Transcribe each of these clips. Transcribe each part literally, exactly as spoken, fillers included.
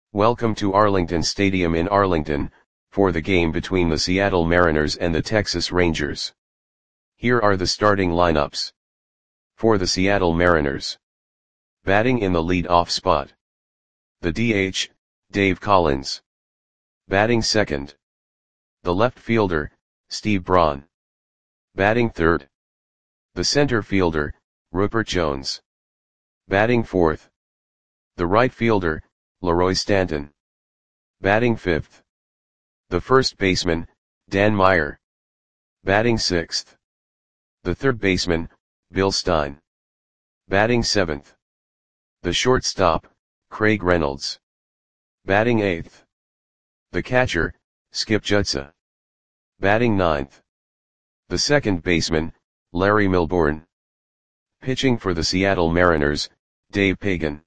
Welcome to Arlington Stadium in Arlington, for the game between the Seattle Mariners and the Texas Rangers. Here are the starting lineups. For the Seattle Mariners. Batting in the lead-off spot. The D H, Dave Collins. Batting second. The left fielder, Steve Braun. Batting third. The center fielder, Rupert Jones. Batting fourth. The right fielder, Leroy Stanton. Batting fifth. The first baseman, Dan Meyer. Batting sixth. The third baseman, Bill Stein. Batting seventh. The shortstop, Craig Reynolds. Batting eighth. The catcher, Skip Jutsa. Batting ninth. The second baseman, Larry Milbourne. Pitching for the Seattle Mariners, Dave Pagan.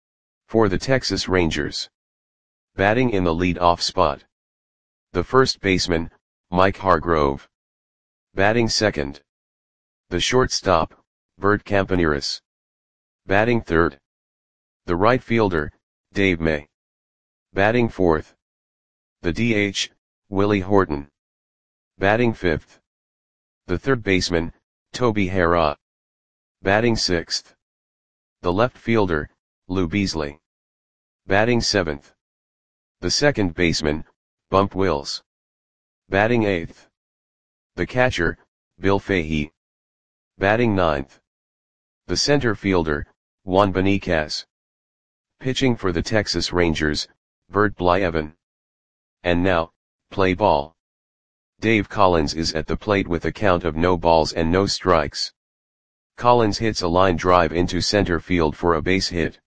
For the Texas Rangers. Batting in the lead-off spot. The first baseman, Mike Hargrove. Batting second. The shortstop, Bert Campaneris. Batting third. The right fielder, Dave May. Batting fourth. The D H, Willie Horton. Batting fifth. The third baseman, Toby Harrah. Batting sixth. The left fielder, Lou Beasley. Batting seventh. The second baseman, Bump Wills. Batting eighth. The catcher, Bill Fahey. Batting ninth. The center fielder, Juan Beniquez. Pitching for the Texas Rangers, Bert Blyleven. And now, play ball. Dave Collins is at the plate with a count of no balls and no strikes. Collins hits a line drive into center field for a base hit.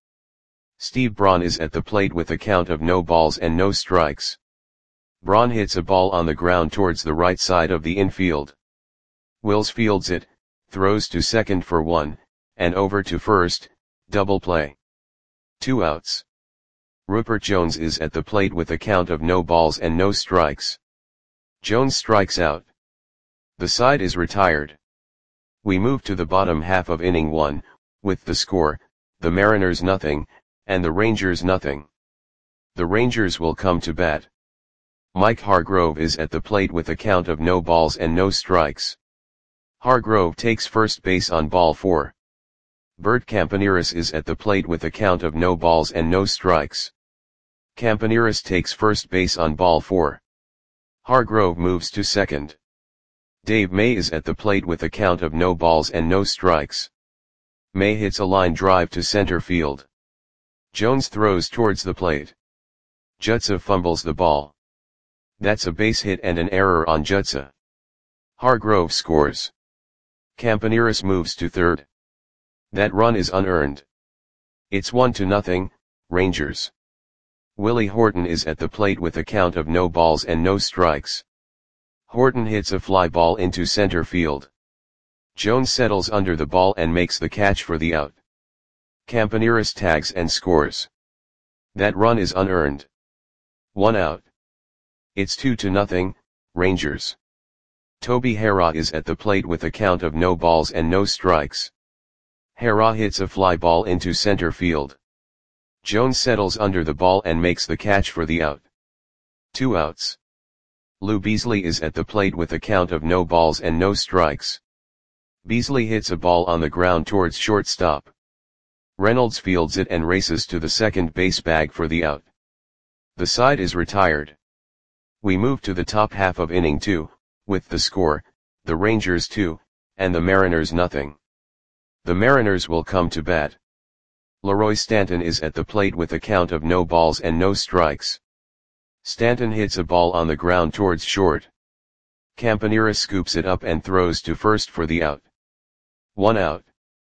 Steve Braun is at the plate with a count of no balls and no strikes. Braun hits a ball on the ground towards the right side of the infield. Wills fields it, throws to second for one, and over to first, double play. Two outs. Rupert Jones is at the plate with a count of no balls and no strikes. Jones strikes out. The side is retired. We move to the bottom half of inning one, with the score, the Mariners nothing, and the Rangers nothing. The Rangers will come to bat. Mike Hargrove is at the plate with a count of no balls and no strikes. Hargrove takes first base on ball four. Bert Campaneris is at the plate with a count of no balls and no strikes. Campaneris takes first base on ball four. Hargrove moves to second. Dave May is at the plate with a count of no balls and no strikes. May hits a line drive to center field. Jones throws towards the plate. Jutsa fumbles the ball. That's a base hit and an error on Jutsa. Hargrove scores. Campaneris moves to third. That run is unearned. It's one to nothing, Rangers. Willie Horton is at the plate with a count of no balls and no strikes. Horton hits a fly ball into center field. Jones settles under the ball and makes the catch for the out. Campaneris tags and scores. That run is unearned. One out. It's two to nothing, Rangers. Toby Harrah is at the plate with a count of no balls and no strikes. Harrah hits a fly ball into center field. Jones settles under the ball and makes the catch for the out. Two outs. Lou Beasley is at the plate with a count of no balls and no strikes. Beasley hits a ball on the ground towards shortstop. Reynolds fields it and races to the second base bag for the out. The side is retired. We move to the top half of inning two, with the score, the Rangers two, and the Mariners nothing. The Mariners will come to bat. Leroy Stanton is at the plate with a count of no balls and no strikes. Stanton hits a ball on the ground towards short. Campaneris scoops it up and throws to first for the out. One out.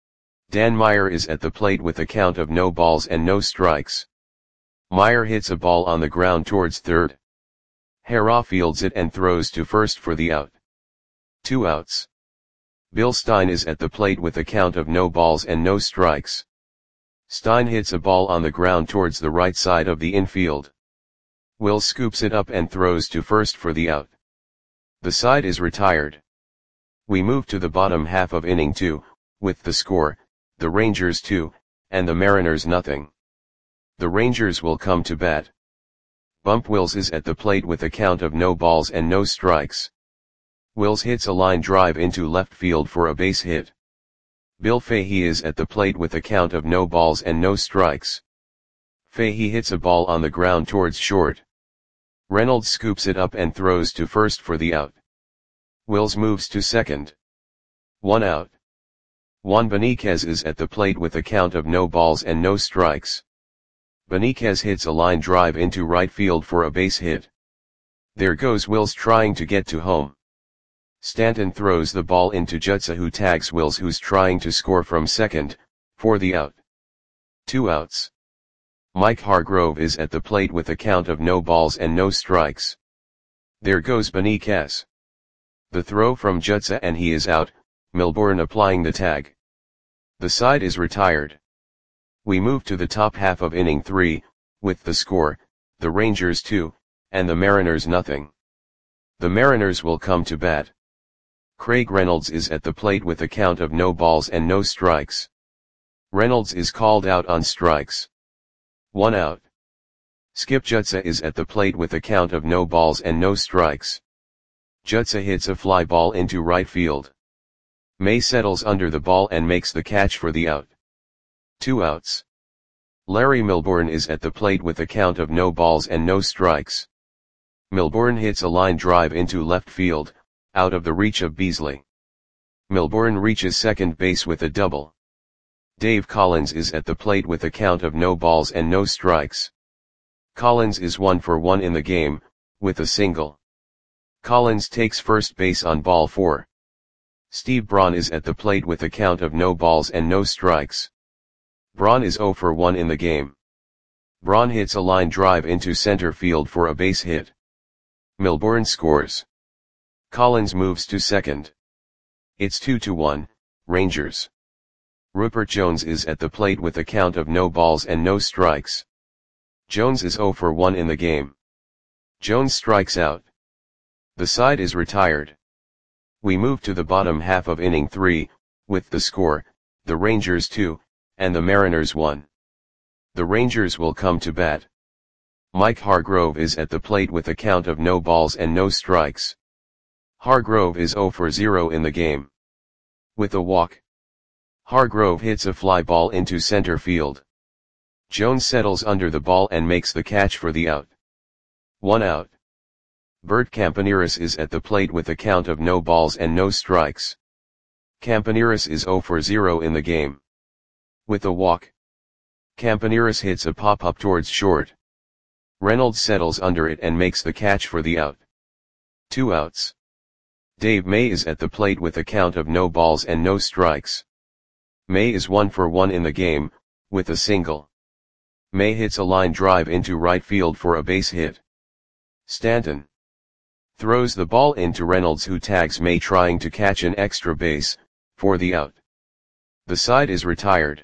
Dan Meyer is at the plate with a count of no balls and no strikes. Meyer hits a ball on the ground towards third. Harrah fields it and throws to first for the out. Two outs. Bill Stein is at the plate with a count of no balls and no strikes. Stein hits a ball on the ground towards the right side of the infield. Wills scoops it up and throws to first for the out. The side is retired. We move to the bottom half of inning two, with the score, the Rangers two, and the Mariners nothing. The Rangers will come to bat. Bump Wills is at the plate with a count of no balls and no strikes. Wills hits a line drive into left field for a base hit. Bill Fahey is at the plate with a count of no balls and no strikes. Fahey hits a ball on the ground towards short. Reynolds scoops it up and throws to first for the out. Wills moves to second. One out. Juan Beniquez is at the plate with a count of no balls and no strikes. Beniquez hits a line drive into right field for a base hit. There goes Wills trying to get to home. Stanton throws the ball into Jutsa, who tags Wills, who's trying to score from second, for the out. Two outs. Mike Hargrove is at the plate with a count of no balls and no strikes. There goes Beniquez. The throw from Jutsa and he is out, Milbourne applying the tag. The side is retired. We move to the top half of inning three, with the score, the Rangers two, and the Mariners nothing. The Mariners will come to bat. Craig Reynolds is at the plate with a count of no balls and no strikes. Reynolds is called out on strikes. One out. Skip Jutsa is at the plate with a count of no balls and no strikes. Jutsa hits a fly ball into right field. May settles under the ball and makes the catch for the out. Two outs. Larry Milbourne is at the plate with a count of no balls and no strikes. Milbourne hits a line drive into left field, out of the reach of Beasley. Milbourne reaches second base with a double. Dave Collins is at the plate with a count of no balls and no strikes. Collins is one for one in the game, with a single. Collins takes first base on ball four. Steve Braun is at the plate with a count of no balls and no strikes. Braun is zero for one in the game. Braun hits a line drive into center field for a base hit. Milbourne scores. Collins moves to second. It's two to one, Rangers. Rupert Jones is at the plate with a count of no balls and no strikes. Jones is zero for one in the game. Jones strikes out. The side is retired. We move to the bottom half of inning three, with the score, the Rangers two, and the Mariners one. The Rangers will come to bat. Mike Hargrove is at the plate with a count of no balls and no strikes. Hargrove is zero for zero in the game. With a walk. Hargrove hits a fly ball into center field. Jones settles under the ball and makes the catch for the out. One out. Bert Campaneris is at the plate with a count of no balls and no strikes. Campaneris is zero for zero in the game. With a walk. Campaneris hits a pop-up towards short. Reynolds settles under it and makes the catch for the out. Two outs. Dave May is at the plate with a count of no balls and no strikes. May is one for one in the game, with a single. May hits a line drive into right field for a base hit. Stanton throws the ball into Reynolds, who tags May trying to catch an extra base, for the out. The side is retired.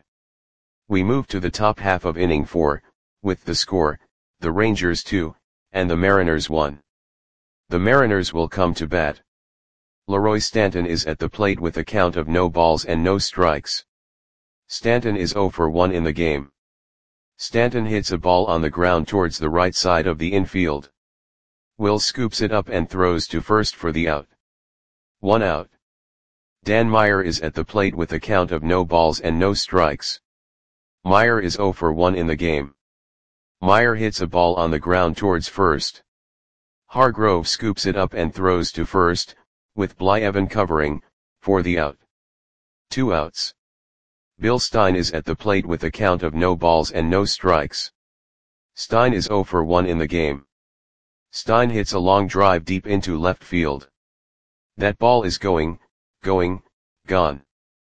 We move to the top half of inning four, with the score, the Rangers two, and the Mariners one. The Mariners will come to bat. Leroy Stanton is at the plate with a count of no balls and no strikes. Stanton is zero for one in the game. Stanton hits a ball on the ground towards the right side of the infield. Will scoops it up and throws to first for the out. One out. Dan Meyer is at the plate with a count of no balls and no strikes. Meyer is zero for one in the game. Meyer hits a ball on the ground towards first. Hargrove scoops it up and throws to first, with Blyevin covering, for the out. Two outs. Bill Stein is at the plate with a count of no balls and no strikes. Stein is zero for one in the game. Stein hits a long drive deep into left field. That ball is going, going, gone.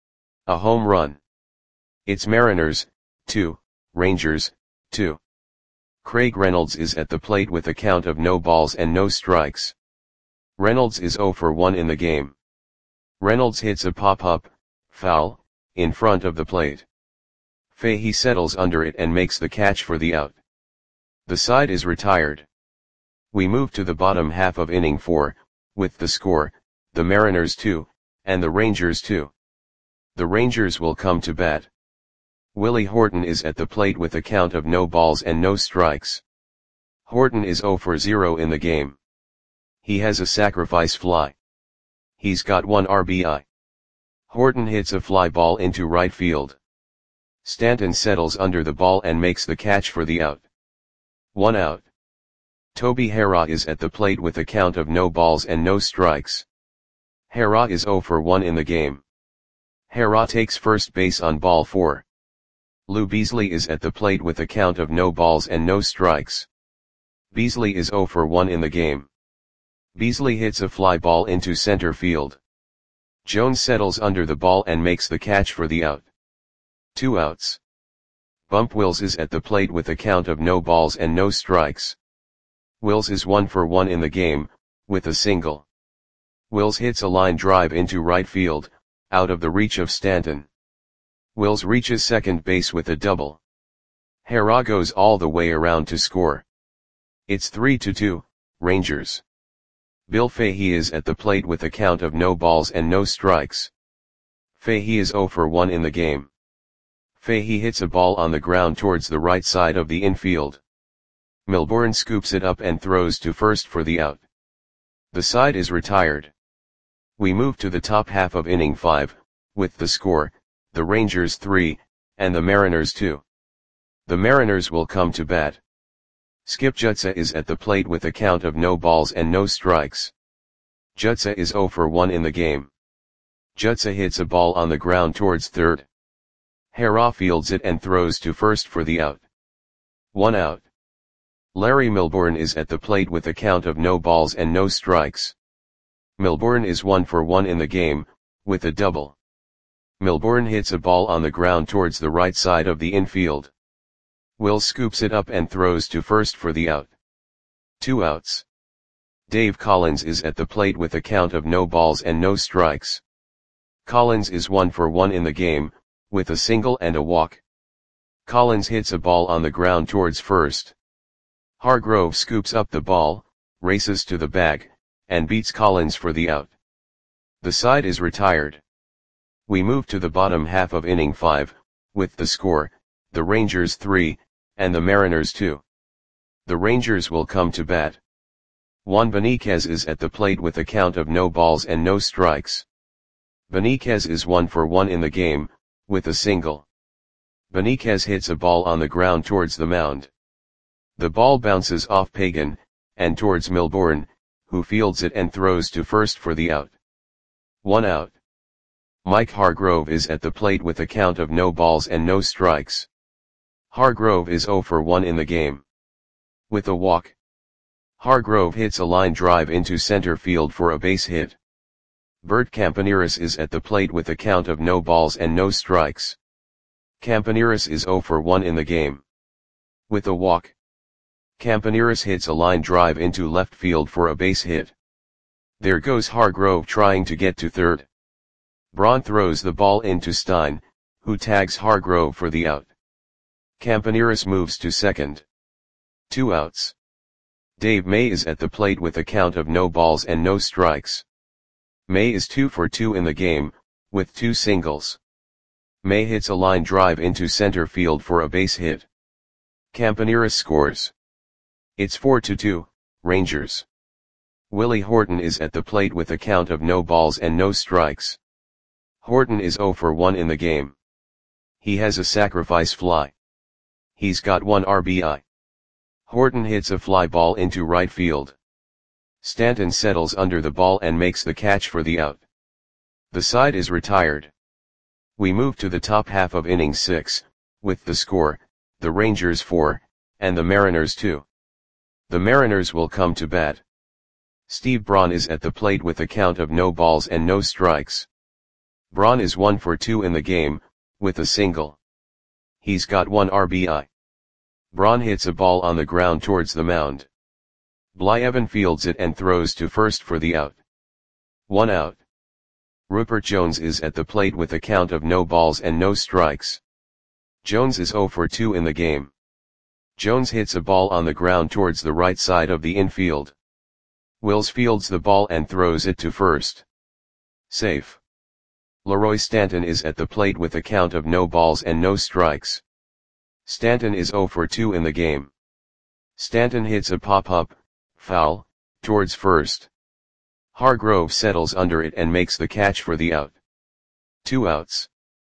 A home run. It's Mariners, two, Rangers, two. Craig Reynolds is at the plate with a count of no balls and no strikes. Reynolds is zero for one in the game. Reynolds hits a pop-up, foul, in front of the plate. Fahey settles under it and makes the catch for the out. The side is retired. We move to the bottom half of inning four, with the score, the Mariners two, and the Rangers two. The Rangers will come to bat. Willie Horton is at the plate with a count of no balls and no strikes. Horton is zero for zero in the game. He has a sacrifice fly. He's got one R B I. Horton hits a fly ball into right field. Stanton settles under the ball and makes the catch for the out. One out. Toby Harrah is at the plate with a count of no balls and no strikes. Harrah is zero for one in the game. Harrah takes first base on ball four. Lou Beasley is at the plate with a count of no balls and no strikes. Beasley is zero for one in the game. Beasley hits a fly ball into center field. Jones settles under the ball and makes the catch for the out. Two outs. Bump Wills is at the plate with a count of no balls and no strikes. Wills is one for one in the game, with a single. Wills hits a line drive into right field, out of the reach of Stanton. Wills reaches second base with a double. Harrah goes all the way around to score. It's three to two, Rangers. Bill Fahey is at the plate with a count of no balls and no strikes. Fahey is zero for one in the game. Fahey hits a ball on the ground towards the right side of the infield. Milbourne scoops it up and throws to first for the out. The side is retired. We move to the top half of inning five, with the score, the Rangers three, and the Mariners two. The Mariners will come to bat. Skip Jutsa is at the plate with a count of no balls and no strikes. Jutsa is zero for one in the game. Jutsa hits a ball on the ground towards third. Harrah fields it and throws to first for the out. One out. Larry Milbourne is at the plate with a count of no balls and no strikes. Milbourne is one for one in the game, with a double. Milbourne hits a ball on the ground towards the right side of the infield. Wills scoops it up and throws to first for the out. Two outs. Dave Collins is at the plate with a count of no balls and no strikes. Collins is one for one in the game, with a single and a walk. Collins hits a ball on the ground towards first. Hargrove scoops up the ball, races to the bag, and beats Collins for the out. The side is retired. We move to the bottom half of inning five, with the score, the Rangers three, and the Mariners two. The Rangers will come to bat. Juan Beniquez is at the plate with a count of no balls and no strikes. Beniquez is one for one in the game, with a single. Beniquez hits a ball on the ground towards the mound. The ball bounces off Pagan, and towards Milbourne, who fields it and throws to first for the out. One out. Mike Hargrove is at the plate with a count of no balls and no strikes. Hargrove is zero for one in the game. With a walk. Hargrove hits a line drive into center field for a base hit. Bert Campaneris is at the plate with a count of no balls and no strikes. Campaneris is zero for one in the game. With a walk. Campaneris hits a line drive into left field for a base hit. There goes Hargrove trying to get to third. Braun throws the ball into Stein, who tags Hargrove for the out. Campaneris moves to second. Two outs. Dave May is at the plate with a count of no balls and no strikes. May is two for two in the game, with two singles. May hits a line drive into center field for a base hit. Campaneris scores. It's four to two, Rangers. Willie Horton is at the plate with a count of no balls and no strikes. Horton is zero for one in the game. He has a sacrifice fly. He's got one R B I. Horton hits a fly ball into right field. Stanton settles under the ball and makes the catch for the out. The side is retired. We move to the top half of inning six, with the score, the Rangers four, and the Mariners two. The Mariners will come to bat. Steve Braun is at the plate with a count of no balls and no strikes. Braun is one for two in the game, with a single. He's got one R B I. Braun hits a ball on the ground towards the mound. Blyevin fields it and throws to first for the out. One out. Rupert Jones is at the plate with a count of no balls and no strikes. Jones is zero for two in the game. Jones hits a ball on the ground towards the right side of the infield. Wills fields the ball and throws it to first. Safe. Leroy Stanton is at the plate with a count of no balls and no strikes. Stanton is zero for two in the game. Stanton hits a pop-up, foul, towards first. Hargrove settles under it and makes the catch for the out. Two outs.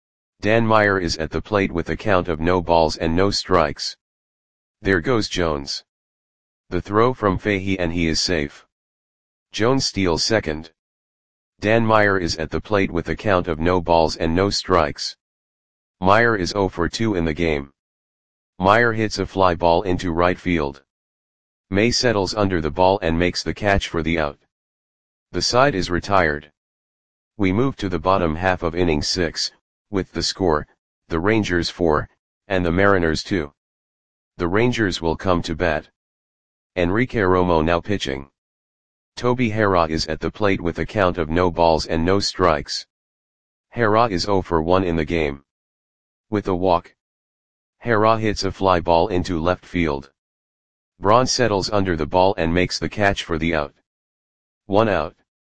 Dan Meyer is at the plate with a count of no balls and no strikes. There goes Jones. The throw from Fahey and he is safe. Jones steals second. Dan Meyer is at the plate with a count of no balls and no strikes. Meyer is oh for two in the game. Meyer hits a fly ball into right field. May settles under the ball and makes the catch for the out. The side is retired. We move to the bottom half of inning six, with the score, the Rangers four, and the Mariners two. The Rangers will come to bat. Enrique Romo now pitching. Toby Harrah is at the plate with a count of no balls and no strikes. Harrah is oh for one in the game. With a walk. Harrah hits a fly ball into left field. Braun settles under the ball and makes the catch for the out. One out.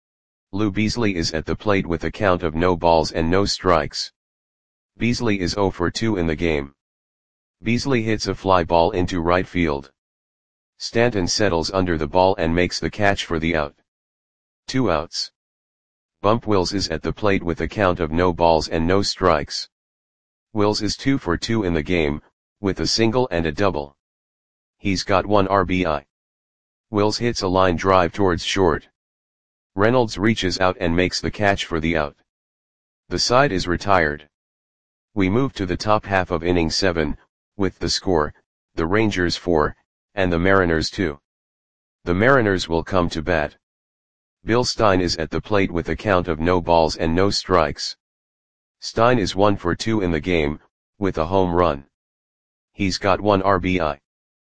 Lou Beasley is at the plate with a count of no balls and no strikes. Beasley is oh for two in the game. Beasley hits a fly ball into right field. Stanton settles under the ball and makes the catch for the out. Two outs. Bump Wills is at the plate with a count of no balls and no strikes. Wills is two for two in the game, with a single and a double. He's got one R B I. Wills hits a line drive towards short. Reynolds reaches out and makes the catch for the out. The side is retired. We move to the top half of inning seven, with the score, the Rangers four, and the Mariners two. The Mariners will come to bat. Bill Stein is at the plate with a count of no balls and no strikes. Stein is one for two in the game, with a home run. He's got one R B I.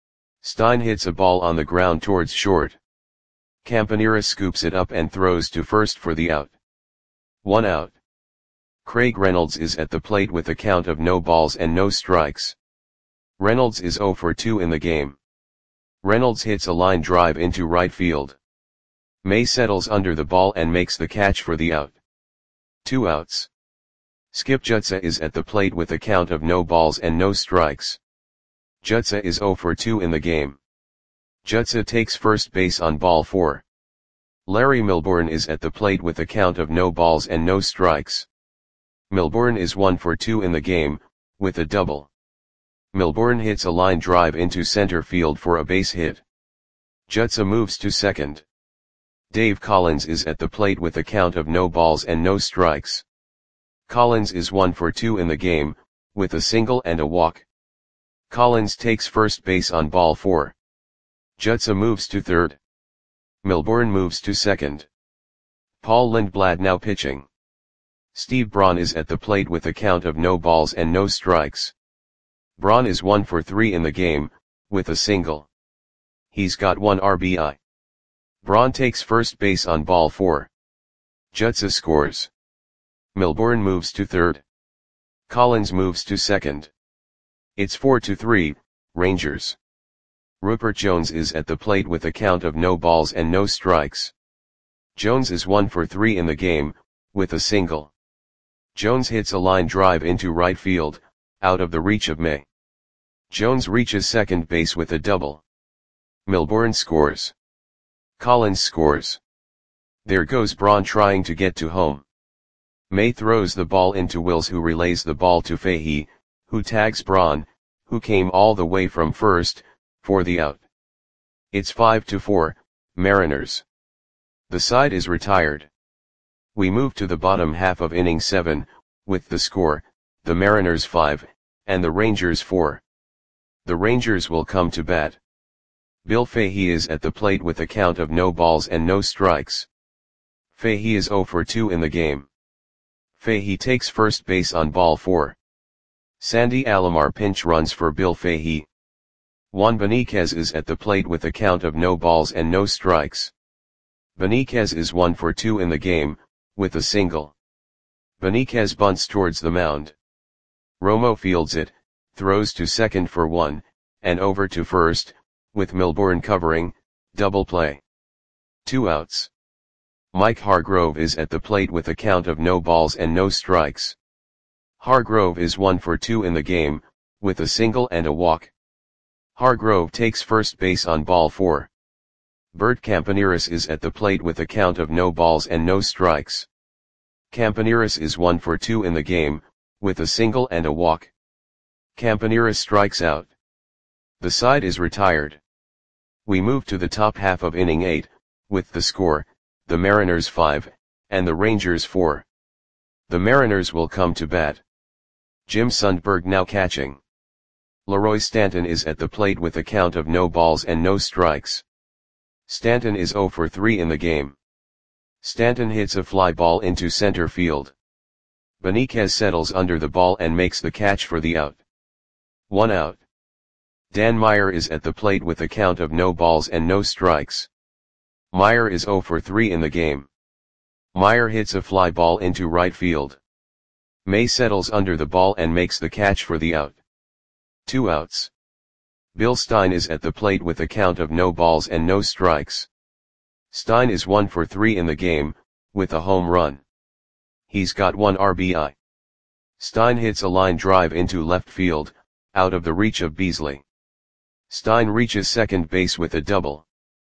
Stein hits a ball on the ground towards short. Campanera scoops it up and throws to first for the out. One out. Craig Reynolds is at the plate with a count of no balls and no strikes. Reynolds is oh for two in the game. Reynolds hits a line drive into right field. May settles under the ball and makes the catch for the out. Two outs. Skip Jutsa is at the plate with a count of no balls and no strikes. Jutsa is oh for two in the game. Jutsa takes first base on ball four. Larry Milbourne is at the plate with a count of no balls and no strikes. Milbourne is one for two in the game, with a double. Milbourne hits a line drive into center field for a base hit. Jutsa moves to second. Dave Collins is at the plate with a count of no balls and no strikes. Collins is one for two in the game, with a single and a walk. Collins takes first base on ball four. Jutsa moves to third. Milbourne moves to second. Paul Lindblad now pitching. Steve Braun is at the plate with a count of no balls and no strikes. Braun is one for three in the game, with a single. He's got one R B I. Braun takes first base on ball four. Jutsa scores. Milbourne moves to third. Collins moves to second. It's four to three, Rangers. Rupert Jones is at the plate with a count of no balls and no strikes. Jones is one for three in the game, with a single. Jones hits a line drive into right field, out of the reach of May. Jones reaches second base with a double. Milbourne scores. Collins scores. There goes Braun trying to get to home. May throws the ball into Wills, who relays the ball to Fahey, who tags Braun, who came all the way from first, for the out. It's five to four, Mariners. The side is retired. We move to the bottom half of inning seven, with the score, the Mariners five, and the Rangers four. The Rangers will come to bat. Bill Fahey is at the plate with a count of no balls and no strikes. Fahey is oh for two in the game. Fahey takes first base on ball four. Sandy Alomar pinch runs for Bill Fahey. Juan Beniquez is at the plate with a count of no balls and no strikes. Beniquez is one for two in the game, with a single. Beniquez bunts towards the mound. Romo fields it, throws to second for one, and over to first, with Milbourne covering, double play. Two outs. Mike Hargrove is at the plate with a count of no balls and no strikes. Hargrove is one for two in the game, with a single and a walk. Hargrove takes first base on ball four. Bert Campaneris is at the plate with a count of no balls and no strikes. Campaneris is one for two in the game, with a single and a walk. Campaneris strikes out. The side is retired. We move to the top half of inning eight, with the score, the Mariners five, and the Rangers four. The Mariners will come to bat. Jim Sundberg now catching. Leroy Stanton is at the plate with a count of no balls and no strikes. Stanton is zero for three in the game. Stanton hits a fly ball into center field. Benitez settles under the ball and makes the catch for the out. One out. Dan Meyer is at the plate with a count of no balls and no strikes. Meyer is zero for three in the game. Meyer hits a fly ball into right field. May settles under the ball and makes the catch for the out. Two outs. Bill Stein is at the plate with a count of no balls and no strikes. Stein is one for three in the game, with a home run. He's got one R B I. Stein hits a line drive into left field, out of the reach of Beasley. Stein reaches second base with a double.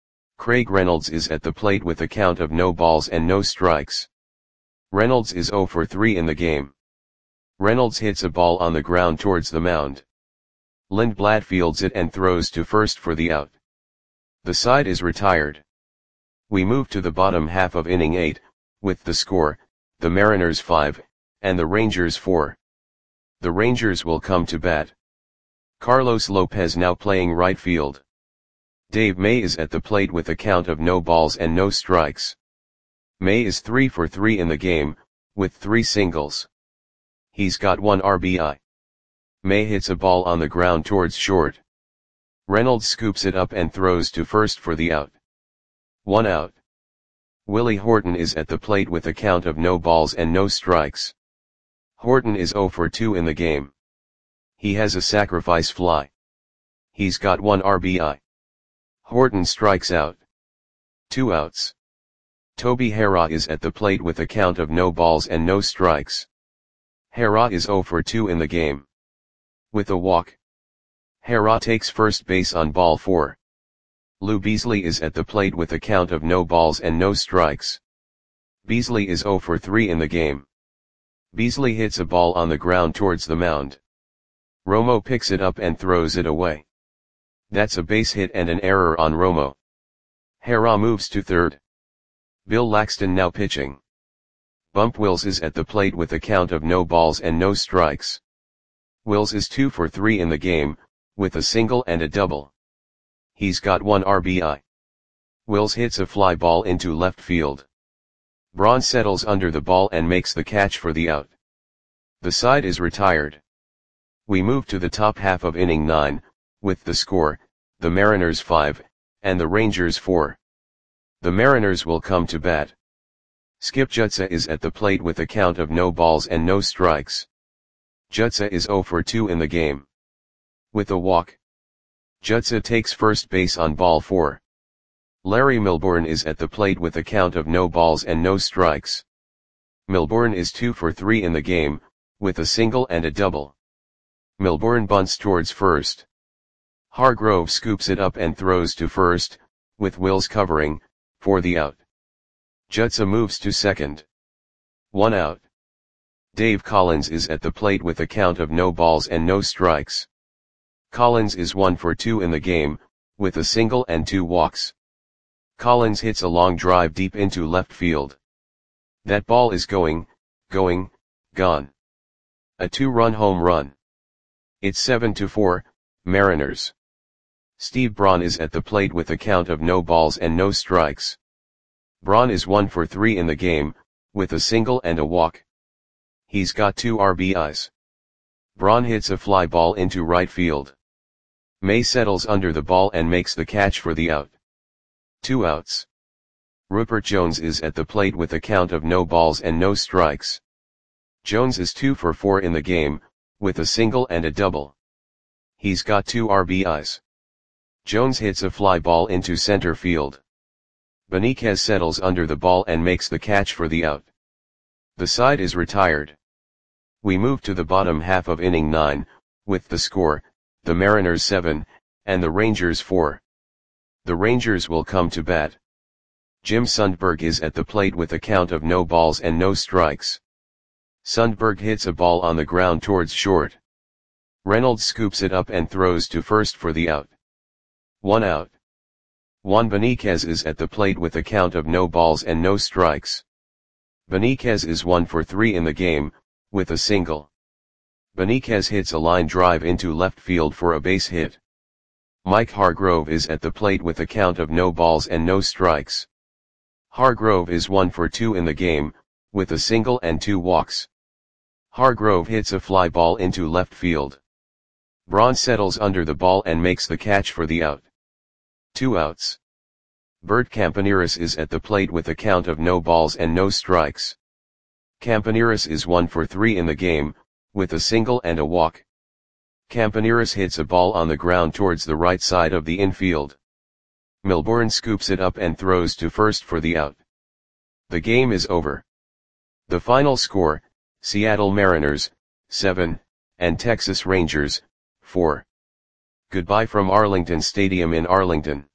Craig Reynolds is at the plate with a count of no balls and no strikes. Reynolds is zero for three in the game. Reynolds hits a ball on the ground towards the mound. Lindblad fields it and throws to first for the out. The side is retired. We move to the bottom half of inning eight, with the score, the Mariners five, and the Rangers four. The Rangers will come to bat. Carlos Lopez now playing right field. Dave May is at the plate with a count of no balls and no strikes. May is three for three in the game, with three singles. He's got one R B I. May hits a ball on the ground towards short. Reynolds scoops it up and throws to first for the out. One out. Willie Horton is at the plate with a count of no balls and no strikes. Horton is zero for two in the game. He has a sacrifice fly. He's got one R B I. Horton strikes out. Two outs. Toby Harrah is at the plate with a count of no balls and no strikes. Harrah is zero for two in the game. With a walk. Harrah takes first base on ball four. Lou Beasley is at the plate with a count of no balls and no strikes. Beasley is zero for three in the game. Beasley hits a ball on the ground towards the mound. Romo picks it up and throws it away. That's a base hit and an error on Romo. Harrah moves to third. Bill Laxton now pitching. Bump Wills is at the plate with a count of no balls and no strikes. Wills is two for three in the game, with a single and a double. He's got one R B I. Wills hits a fly ball into left field. Braun settles under the ball and makes the catch for the out. The side is retired. We move to the top half of inning nine, with the score, the Mariners five, and the Rangers four. The Mariners will come to bat. Skip Jutsa is at the plate with a count of no balls and no strikes. Jutsa is zero for two in the game. With a walk. Jutsa takes first base on ball four. Larry Milbourne is at the plate with a count of no balls and no strikes. Milbourne is two for three in the game, with a single and a double. Milbourne bunts towards first. Hargrove scoops it up and throws to first, with Wills covering, for the out. Jutsa moves to second. One out. Dave Collins is at the plate with a count of no balls and no strikes. Collins is one for two in the game, with a single and two walks. Collins hits a long drive deep into left field. That ball is going, going, gone. A two-run home run. It's seven to four, Mariners. Steve Braun is at the plate with a count of no balls and no strikes. Braun is one for three in the game, with a single and a walk. He's got two R B Is. Braun hits a fly ball into right field. May settles under the ball and makes the catch for the out. Two outs. Rupert Jones is at the plate with a count of no balls and no strikes. Jones is two for four in the game, with a single and a double. He's got two R B Is. Jones hits a fly ball into center field. Benitez settles under the ball and makes the catch for the out. The side is retired. We move to the bottom half of inning nine, with the score, the Mariners seven, and the Rangers four. The Rangers will come to bat. Jim Sundberg is at the plate with a count of no balls and no strikes. Sundberg hits a ball on the ground towards short. Reynolds scoops it up and throws to first for the out. One out. Juan Beniquez is at the plate with a count of no balls and no strikes. Beniquez is one for three in the game, with a single. Beniquez hits a line drive into left field for a base hit. Mike Hargrove is at the plate with a count of no balls and no strikes. Hargrove is one for two in the game, with a single and two walks. Hargrove hits a fly ball into left field. Braun settles under the ball and makes the catch for the out. Two outs. Bert Campaneris is at the plate with a count of no balls and no strikes. Campaneris is one for three in the game, with a single and a walk. Campaneris hits a ball on the ground towards the right side of the infield. Milbourne scoops it up and throws to first for the out. The game is over. The final score, Seattle Mariners, seven, and Texas Rangers, four. Goodbye from Arlington Stadium in Arlington.